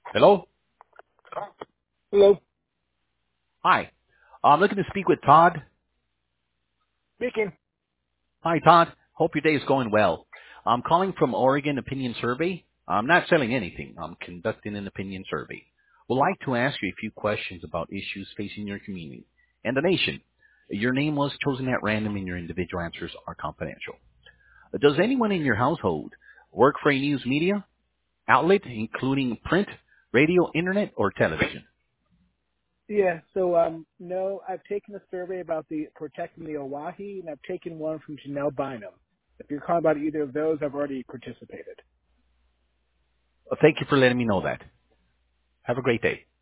Hello? Hello, Hi. I'm looking to speak with Todd. speaking. Hi, Todd. Hope your day is going well. I'm calling from Oregon Opinion Survey. I'm not selling anything. I'm conducting an opinion survey. Would like to ask you a few questions about issues facing your community and the nation. Your name was chosen at random and your individual answers are confidential. Does anyone in your household work for a news media outlet, including print, radio, internet, or television? Yeah, so no, I've taken a survey about the protecting the Oahe, and I've taken one from Janelle Bynum. If you're calling about either of those, I've already participated. Thank you for letting me know that. Have a great day.